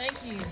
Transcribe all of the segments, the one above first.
Thank you.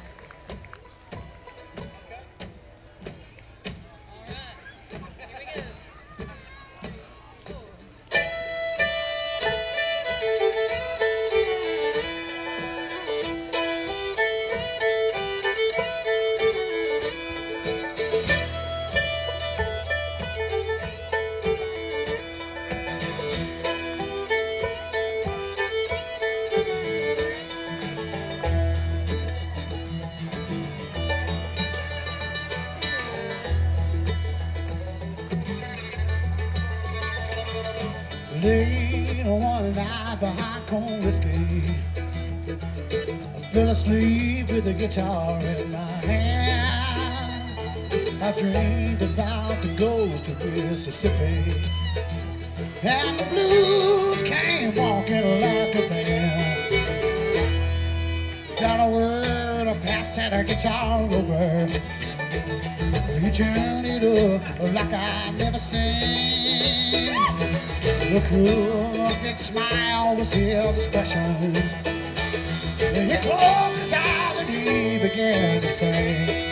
Late one night behind cold whiskey, fell asleep with the guitar in my hand. I dreamed about the ghost of Mississippi, and the blues came walking like a band. Got a word, I passed that guitar over. You turned it up like I never seen. The crooked smile was his expression. He closed his eyes and he began to sing.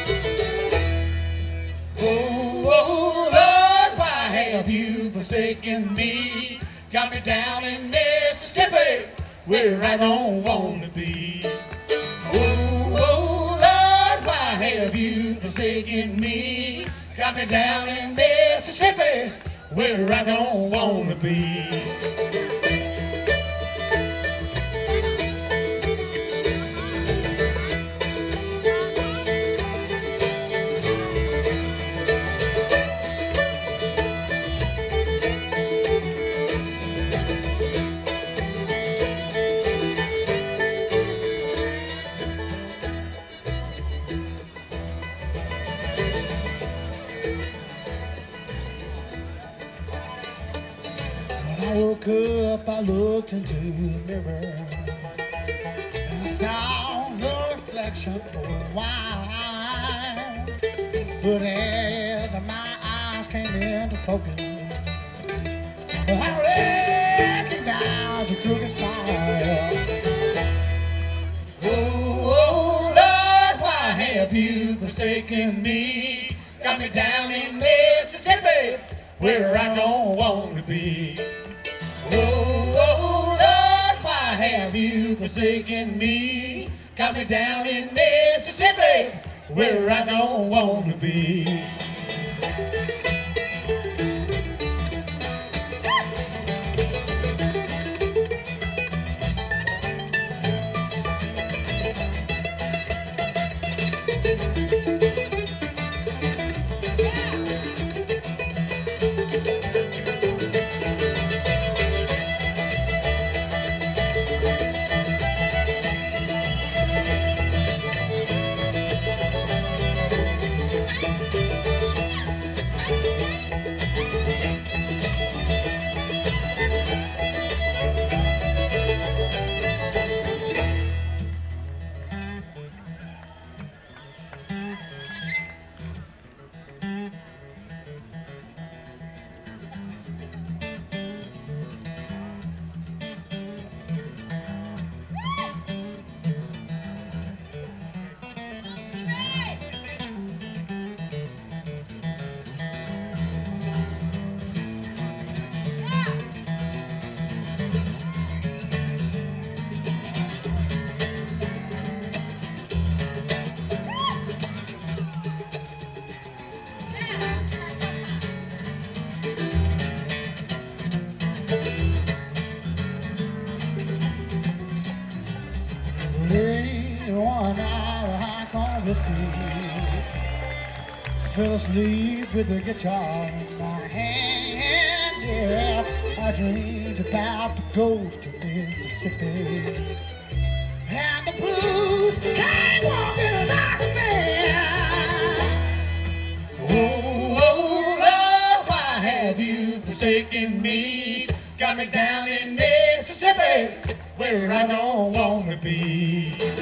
Oh, oh, Lord, why have you forsaken me? Got me down in Mississippi, where I don't want to be. Oh, oh, Lord, why have you forsaken me? Got me down in Mississippi, where I don't want to be. When I woke up, I looked into the mirror, and I saw no reflection for a while. But as my eyes came into focus, I recognized a crooked smile. Oh, oh, Lord, why have you forsaken me? Got me down in Mississippi, where I don't want to be. Oh, oh, Lord, why have you forsaken me? Got me down in Mississippi, where I don't want to be. Late one night, I called whiskey, fell asleep with the guitar in my hand. Yeah, I dreamed about the ghost of Mississippi, and the blues came walking like a man. Oh, oh, Lord, why have you forsaken me? Got me down in Mississippi, where I don't want to be.